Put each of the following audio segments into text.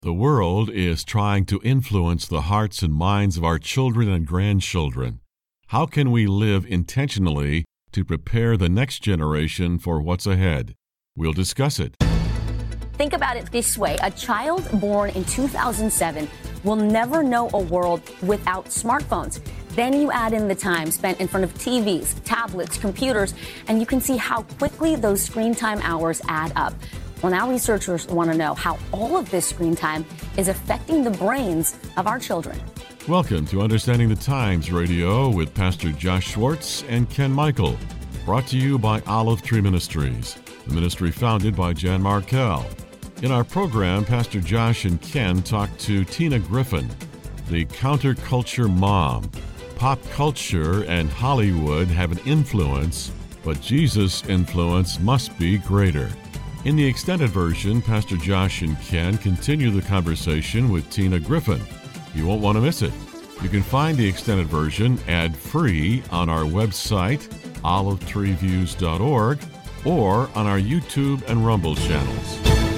The world is trying to influence the hearts and minds of our children and grandchildren. How can we live intentionally to prepare the next generation for what's ahead? We'll discuss it. Think about it this way. A child born in 2007 will never know a world without smartphones. Then you add in the time spent in front of TVs, tablets, computers, and you can see how quickly those screen time hours add up. Well, now researchers want to know how all of this screen time is affecting the brains of our children. Welcome to Understanding the Times Radio with Pastor Josh Schwartz and Ken Michael. Brought to you by Olive Tree Ministries, the ministry founded by Jan Markell. In our program, Pastor Josh and Ken talk to Tina Griffin, the counterculture mom. Pop culture and Hollywood have an influence, but Jesus' influence must be greater. In the extended version, Pastor Josh and Ken continue the conversation with Tina Griffin. You won't want to miss it. You can find the extended version ad-free on our website, olivetreeviews.org, or on our YouTube and Rumble channels.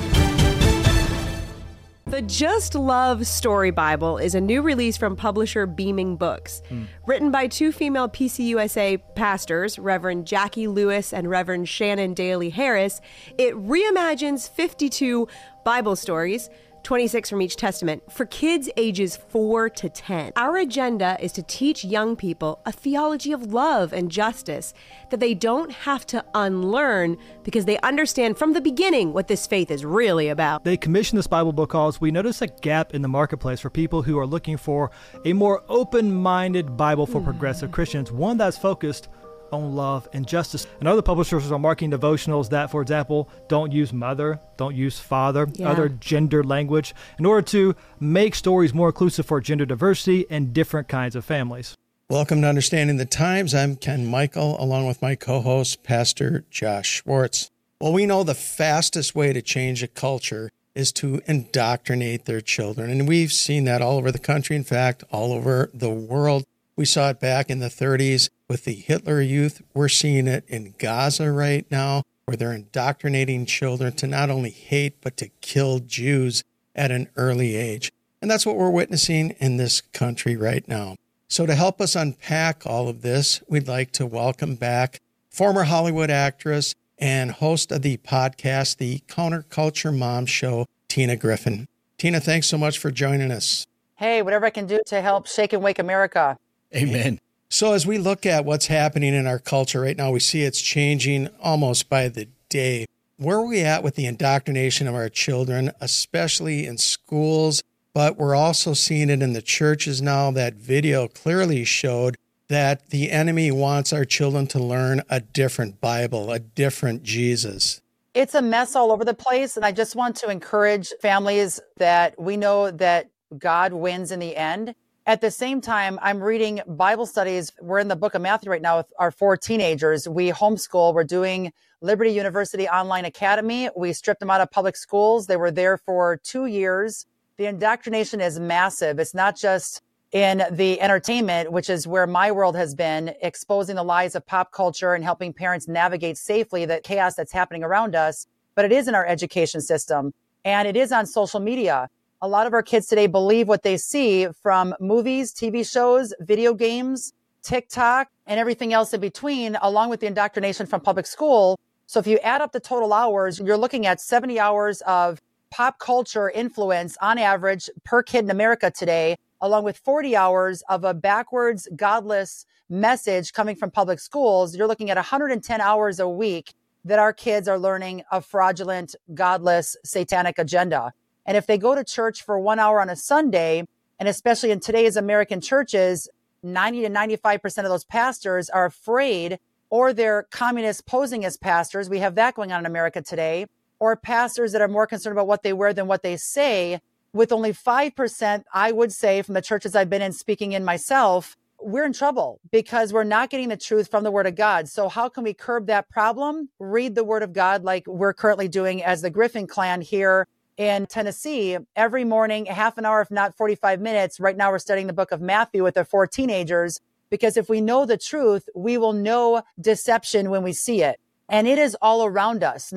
The Just Love Story Bible is a new release from publisher Beaming Books. Written by two female PCUSA pastors, Reverend Jackie Lewis and Reverend Shannon Daly Harris, it reimagines 52 Bible stories, 26 from each testament, for kids ages 4 to 10. Our agenda is to teach young people a theology of love and justice that they don't have to unlearn because they understand from the beginning what this faith is really about. They commissioned this Bible book because we notice a gap in the marketplace for people who are looking for a more open-minded Bible for progressive Christians, one that's focused on love and justice. And other publishers are marking devotionals that, for example, don't use mother, don't use father, other gender language, in order to make stories more inclusive for gender diversity and different kinds of families. Welcome to Understanding the Times. I'm Ken Michael, along with my co-host, Pastor Josh Schwartz. Well, we know the fastest way to change a culture is to indoctrinate their children. And we've seen that all over the country, in fact, all over the world. We saw it back in the 30s with the Hitler Youth. We're seeing it in Gaza right now, where they're indoctrinating children to not only hate, but to kill Jews at an early age. And that's what we're witnessing in this country right now. So to help us unpack all of this, we'd like to welcome back former Hollywood actress and host of the podcast, The Counterculture Mom Show, Tina Griffin. Tina, thanks so much for joining us. Hey, whatever I can do to help shake and wake America. Amen. So as we look at what's happening in our culture right now, we see it's changing almost by the day. Where are we at with the indoctrination of our children, especially in schools? But we're also seeing it in the churches now. That video clearly showed that the enemy wants our children to learn a different Bible, a different Jesus. It's a mess all over the place. And I just want to encourage families that we know that God wins in the end. At the same time, I'm reading Bible studies. We're in the book of Matthew right now with our 4 teenagers. We homeschool. We're doing Liberty University Online Academy. We stripped them out of public schools. They were there for 2 years. The indoctrination is massive. It's not just in the entertainment, which is where my world has been, exposing the lies of pop culture and helping parents navigate safely the chaos that's happening around us. But it is in our education system, and it is on social media. A lot of our kids today believe what they see from movies, TV shows, video games, TikTok, and everything else in between, along with the indoctrination from public school. So if you add up the total hours, you're looking at 70 hours of pop culture influence on average per kid in America today, along with 40 hours of a backwards, godless message coming from public schools. You're looking at 110 hours a week that our kids are learning a fraudulent, godless, satanic agenda. And if they go to church for 1 hour on a Sunday, and especially in today's American churches, 90 to 95% of those pastors are afraid, or they're communist posing as pastors. We have that going on in America today. Or pastors that are more concerned about what they wear than what they say. With only 5%, I would say, from the churches I've been in, speaking in myself, we're in trouble because we're not getting the truth from the Word of God. So how can we curb that problem? Read the Word of God like we're currently doing as the Griffin clan here in Tennessee. Every morning, half an hour, if not 45 minutes. Right now, we're studying the book of Matthew with the 4 teenagers, because if we know the truth, we will know deception when we see it. And it is all around us. Now,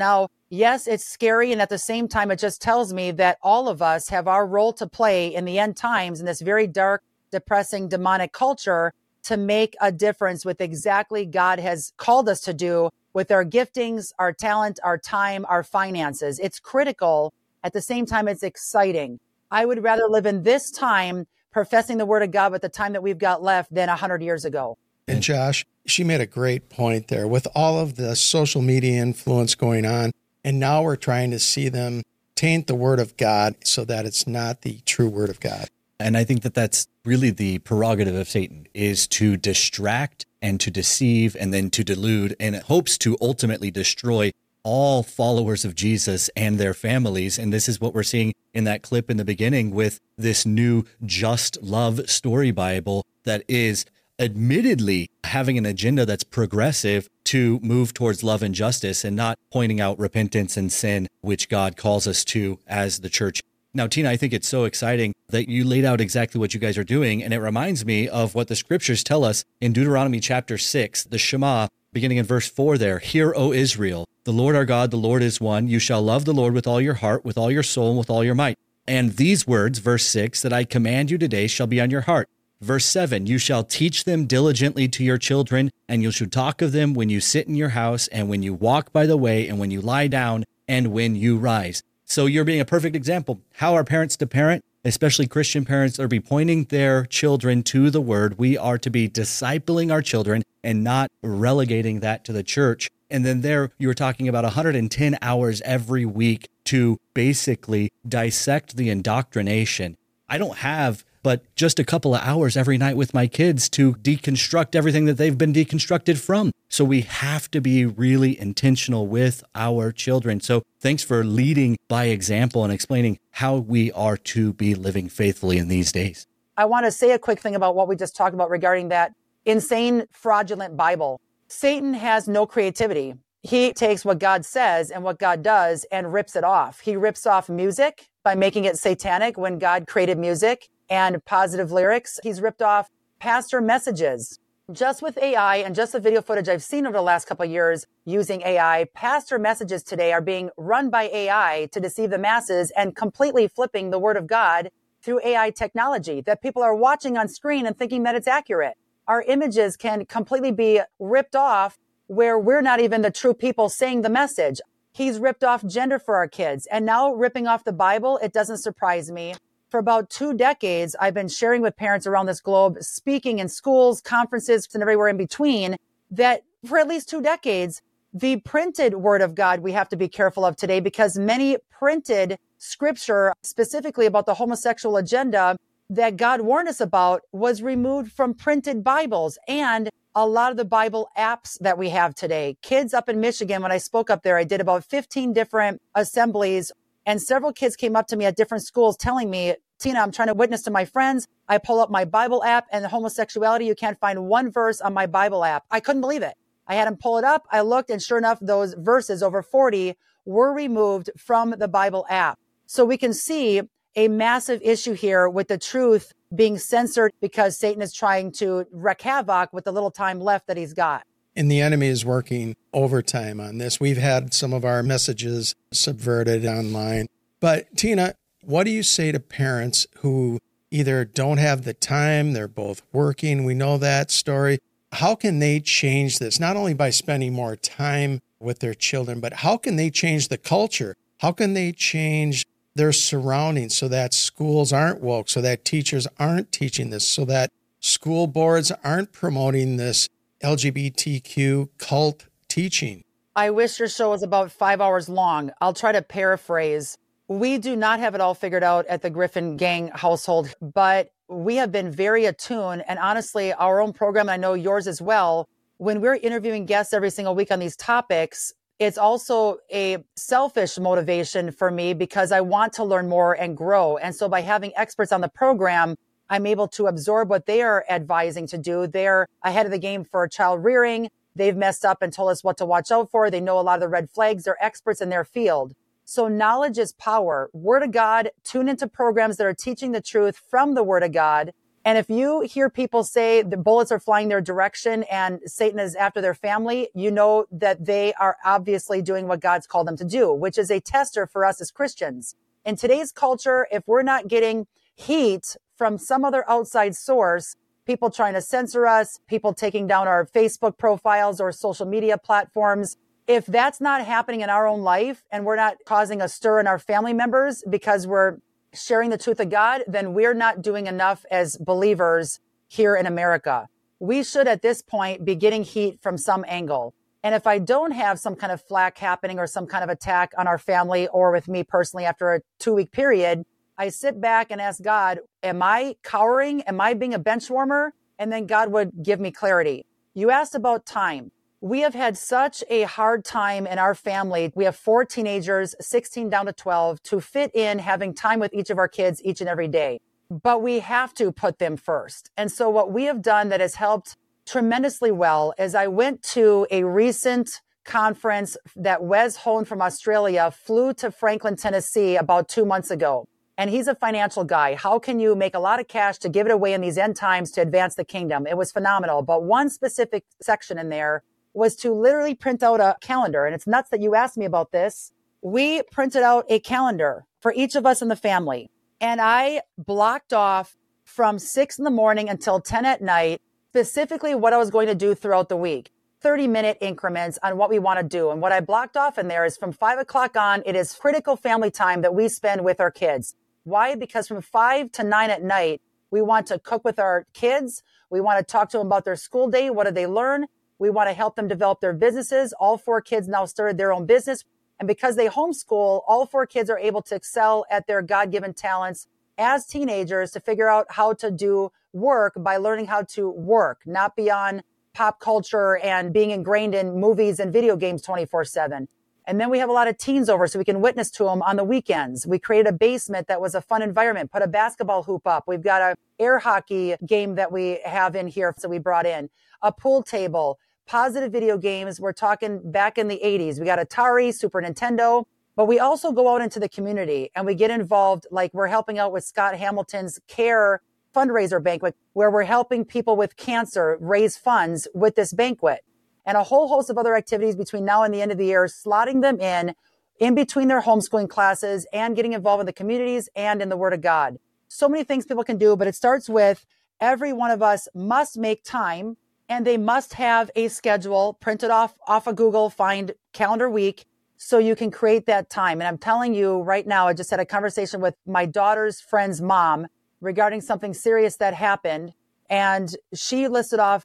Yes, it's scary. And at the same time, it just tells me that all of us have our role to play in the end times in this very dark, depressing, demonic culture to make a difference with exactly God has called us to do with our giftings, our talent, our time, our finances. It's critical. At the same time, it's exciting. I would rather live in this time professing the word of God with the time that we've got left than 100 years ago. And Josh, she made a great point there with all of the social media influence going on. And now we're trying to see them taint the word of God so that it's not the true word of God. And I think that that's really the prerogative of Satan, is to distract and to deceive and then to delude, and it hopes to ultimately destroy all followers of Jesus and their families. And this is what we're seeing in that clip in the beginning with this new Just Love Story Bible that is admittedly having an agenda that's progressive to move towards love and justice and not pointing out repentance and sin, which God calls us to as the church. Now, Tina, I think it's so exciting that you laid out exactly what you guys are doing. And it reminds me of what the scriptures tell us in Deuteronomy chapter 6, the Shema, beginning in verse 4 there. Hear, O Israel, the Lord our God, the Lord is one. You shall love the Lord with all your heart, with all your soul, and with all your might. And these words, verse 6, that I command you today shall be on your heart. Verse 7, you shall teach them diligently to your children, and you shall talk of them when you sit in your house, and when you walk by the way, and when you lie down, and when you rise. So you're being a perfect example. How are parents to parent, especially Christian parents, are be pointing their children to the word. We are to be discipling our children and not relegating that to the church. And then there you were talking about 110 hours every week to basically dissect the indoctrination. I don't have but just a couple of hours every night with my kids to deconstruct everything that they've been deconstructed from. So we have to be really intentional with our children. So thanks for leading by example and explaining how we are to be living faithfully in these days. I want to say a quick thing about what we just talked about regarding that insane, fraudulent Bible. Satan has no creativity. He takes what God says and what God does and rips it off. He rips off music by making it satanic when God created music and positive lyrics. He's ripped off pastor messages. Just with AI and just the video footage I've seen over the last couple of years using AI, pastor messages today are being run by AI to deceive the masses and completely flipping the word of God through AI technology that people are watching on screen and thinking that it's accurate. Our images can completely be ripped off where we're not even the true people saying the message. He's ripped off gender for our kids, and now ripping off the Bible. It doesn't surprise me. For about 2 decades, I've been sharing with parents around this globe, speaking in schools, conferences, and everywhere in between, that for at least 2 decades, the printed word of God we have to be careful of today, because many printed scripture, specifically about the homosexual agenda that God warned us about, was removed from printed Bibles and a lot of the Bible apps that we have today. Kids up in Michigan, when I spoke up there, I did about 15 different assemblies, and several kids came up to me at different schools telling me, Tina, I'm trying to witness to my friends. I pull up my Bible app, and the homosexuality, you can't find one verse on my Bible app. I couldn't believe it. I had them pull it up. I looked, and sure enough, those verses, over 40, were removed from the Bible app. So we can see a massive issue here with the truth being censored because Satan is trying to wreak havoc with the little time left that he's got. And the enemy is working overtime on this. We've had some of our messages subverted online. But Tina, what do you say to parents who either don't have the time, they're both working? We know that story. How can they change this? Not only by spending more time with their children, but how can they change the culture? How can they change their surroundings so that schools aren't woke, so that teachers aren't teaching this, so that school boards aren't promoting this LGBTQ cult teaching? I wish your show was about 5 hours long. I'll try to paraphrase. We do not have it all figured out at the Griffin Gang household, but we have been very attuned. And honestly, our own program, and I know yours as well, when we're interviewing guests every single week on these topics, it's also a selfish motivation for me because I want to learn more and grow. And so by having experts on the program, I'm able to absorb what they are advising to do. They're ahead of the game for child rearing. They've messed up and told us what to watch out for. They know a lot of the red flags. They're experts in their field. So knowledge is power. Word of God, tune into programs that are teaching the truth from the Word of God And if you hear people say the bullets are flying their direction and Satan is after their family, you know that they are obviously doing what God's called them to do, which is a tester for us as Christians. In today's culture, if we're not getting heat from some other outside source, people trying to censor us, people taking down our Facebook profiles or social media platforms, if that's not happening in our own life and we're not causing a stir in our family members because we're sharing the truth of God, then we're not doing enough as believers here in America. We should at this point be getting heat from some angle. And if I don't have some kind of flack happening or some kind of attack on our family or with me personally after a 2-week period, I sit back and ask God, am I cowering? Am I being a bench warmer? And then God would give me clarity. You asked about time. We have had such a hard time in our family. We have 4 teenagers, 16 down to 12, to fit in having time with each of our kids each and every day. But we have to put them first. And so what we have done that has helped tremendously well is I went to a recent conference that Wes Hone from Australia flew to Franklin, Tennessee about 2 months ago. And he's a financial guy. How can you make a lot of cash to give it away in these end times to advance the kingdom? It was phenomenal. But one specific section in there was to literally print out a calendar. And it's nuts that you asked me about this. We printed out a calendar for each of us in the family. And I blocked off from 6 a.m. until 10 p.m, specifically what I was going to do throughout the week. 30-minute increments on what we want to do. And what I blocked off in there is from 5 o'clock on, it is critical family time that we spend with our kids. Why? Because from 5 to 9 at night, we want to cook with our kids. We want to talk to them about their school day. What did they learn? We want to help them develop their businesses. All 4 kids now started their own business. And because they homeschool, all 4 kids are able to excel at their God-given talents as teenagers to figure out how to do work by learning how to work, not beyond pop culture and being ingrained in movies and video games 24/7. And then we have a lot of teens over so we can witness to them on the weekends. We created a basement that was a fun environment, put a basketball hoop up. We've got a air hockey game that we have in here. So we brought in a pool table, positive video games. We're talking back in the 80s. We got Atari, Super Nintendo, but we also go out into the community and we get involved. Like we're helping out with Scott Hamilton's CARE fundraiser banquet, where we're helping people with cancer raise funds with this banquet. And a whole host of other activities between now and the end of the year, slotting them in between their homeschooling classes and getting involved in the communities and in the Word of God. So many things people can do, but it starts with every one of us must make time and they must have a schedule printed off of Google, find calendar week, so you can create that time. And I'm telling you right now, I just had a conversation with my daughter's friend's mom regarding something serious that happened. And she listed off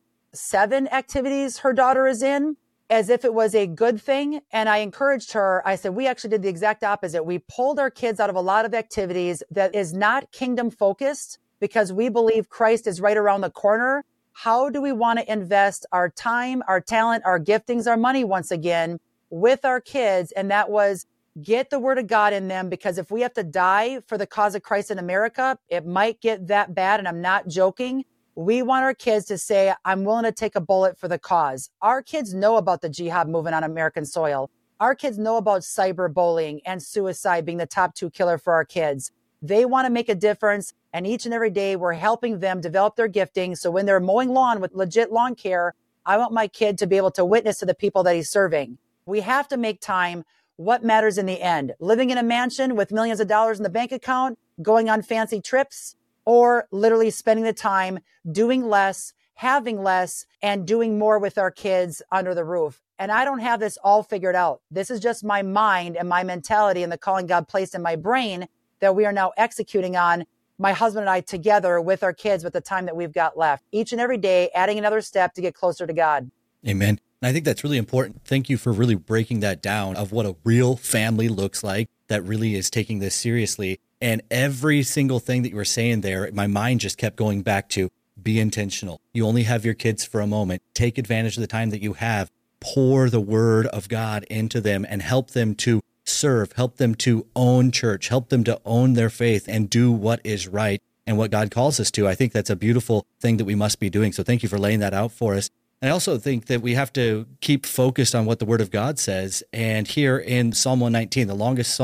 7 activities her daughter is in as if it was a good thing. And I encouraged her. I said, we actually did the exact opposite. We pulled our kids out of a lot of activities that is not kingdom focused because we believe Christ is right around the corner. How do we want to invest our time, our talent, our giftings, our money once again with our kids? And that was get the Word of God in them, because if we have to die for the cause of Christ in America, it might get that bad. And I'm not joking. We want our kids to say, I'm willing to take a bullet for the cause. Our kids know about the jihad movement on American soil. Our kids know about cyberbullying and suicide being the top 2 killer for our kids. They want to make a difference. And each and every day we're helping them develop their gifting. So when they're mowing lawn with legit lawn care, I want my kid to be able to witness to the people that he's serving. We have to make time. What matters in the end? Living in a mansion with millions of dollars in the bank account, going on fancy trips, or literally spending the time doing less, having less, and doing more with our kids under the roof. And I don't have this all figured out. This is just my mind and my mentality and the calling God placed in my brain that we are now executing on, my husband and I together with our kids with the time that we've got left. Each and every day, adding another step to get closer to God. Amen. And I think that's really important. Thank you for really breaking that down of what a real family looks like that really is taking this seriously. And every single thing that you were saying there, my mind just kept going back to be intentional. You only have your kids for a moment. Take advantage of the time that you have. Pour the Word of God into them and help them to serve, help them to own church, help them to own their faith and do what is right and what God calls us to. I think that's a beautiful thing that we must be doing. So thank you for laying that out for us. And I also think that we have to keep focused on what the Word of God says. And here in Psalm 119, the longest psalm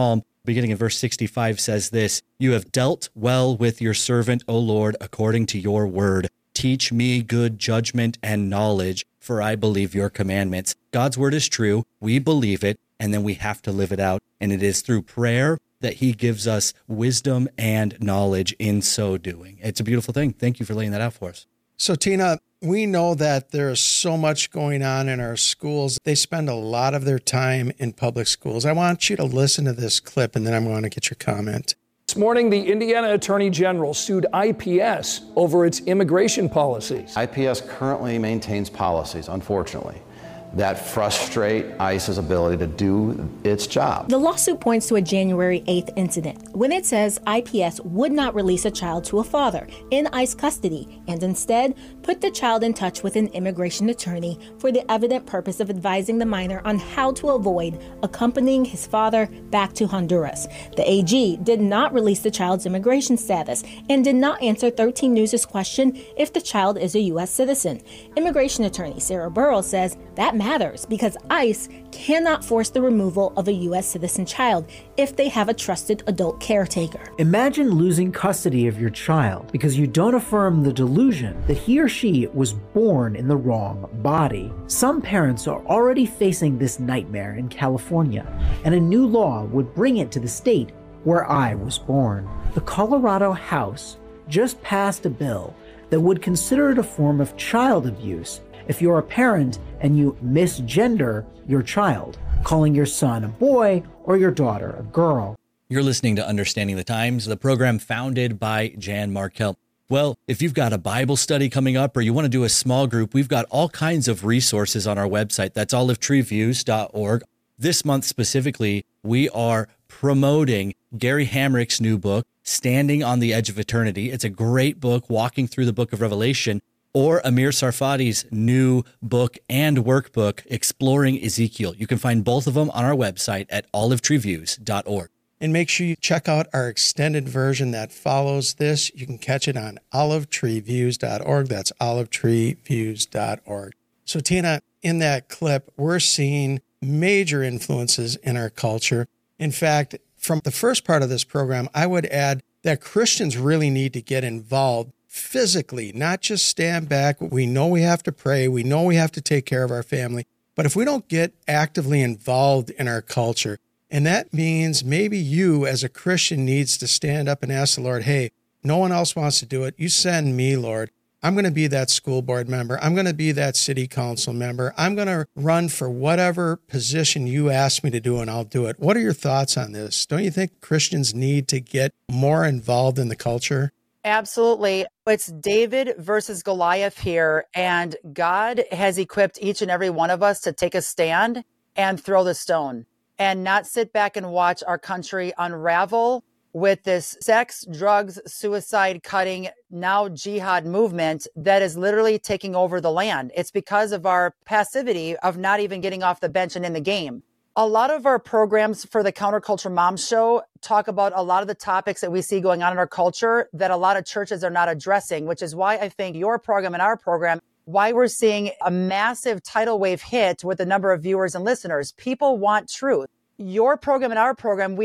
beginning in verse 65 says this, "You have dealt well with your servant, O Lord, according to your word. Teach me good judgment and knowledge, for I believe your commandments." God's word is true. We believe it, and then we have to live it out. And it is through prayer that he gives us wisdom and knowledge in so doing. It's a beautiful thing. Thank you for laying that out for us. So, Tina, we know that there's so much going on in our schools. They spend a lot of their time in public schools. I want you to listen to this clip, and then I'm going to get your comment. This morning, the Indiana Attorney General sued IPS over its immigration policies. IPS currently maintains policies, unfortunately, that frustrate ICE's ability to do its job. The lawsuit points to a January 8th incident when it says IPS would not release a child to a father in ICE custody and instead put the child in touch with an immigration attorney for the evident purpose of advising the minor on how to avoid accompanying his father back to Honduras. The AG did not release the child's immigration status and did not answer 13 News' question if the child is a U.S. citizen. Immigration attorney Sarah Burrows says that matters because ICE cannot force the removal of a U.S. citizen child if they have a trusted adult caretaker. Imagine losing custody of your child because you don't affirm the delusion that he or she was born in the wrong body. Some parents are already facing this nightmare in California, and a new law would bring it to the state where I was born. The Colorado House just passed a bill that would consider it a form of child abuse if you're a parent and you misgender your child, calling your son a boy or your daughter a girl. You're listening to Understanding the Times, the program founded by Jan Markell. Well, if you've got a Bible study coming up or you want to do a small group, we've got all kinds of resources on our website. That's olivetreeviews.org. This month specifically, we are promoting Gary Hamrick's new book, Standing on the Edge of Eternity. It's a great book walking through the book of Revelation. Or Amir Sarfati's new book and workbook, Exploring Ezekiel. You can find both of them on our website at olivetreeviews.org. And make sure you check out our extended version that follows this. You can catch it on olivetreeviews.org. That's olivetreeviews.org. So, Tina, in that clip, we're seeing major influences in our culture. In fact, from the first part of this program, I would add that Christians really need to get involved physically, not just stand back. We know we have to pray. We know we have to take care of our family. But if we don't get actively involved in our culture, and that means maybe you as a Christian needs to stand up and ask the Lord, hey, no one else wants to do it. You send me, Lord. I'm going to be that school board member. I'm going to be that city council member. I'm going to run for whatever position you ask me to do, and I'll do it. What are your thoughts on this? Don't you think Christians need to get more involved in the culture? Absolutely. It's David versus Goliath here, and God has equipped each and every one of us to take a stand and throw the stone and not sit back and watch our country unravel with this sex, drugs, suicide cutting, now jihad movement that is literally taking over the land. It's because of our passivity of not even getting off the bench and in the game. A lot of our programs for the Counterculture Mom Show talk about a lot of the topics that we see going on in our culture that a lot of churches are not addressing, which is why I think your program and our program, why we're seeing a massive tidal wave hit with the number of viewers and listeners. People want truth. Your program and our program, we